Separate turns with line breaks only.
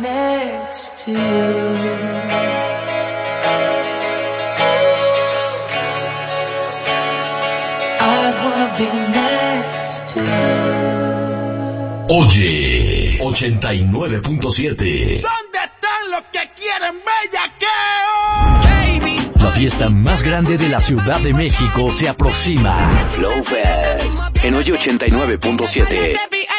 next to you. I wanna be next to you.
Oye, 89.7.
¿Dónde están los que quieren bellaqueo? Baby.
La fiesta más grande de la Ciudad de México se aproxima. Flow Fest en Oye 89.7.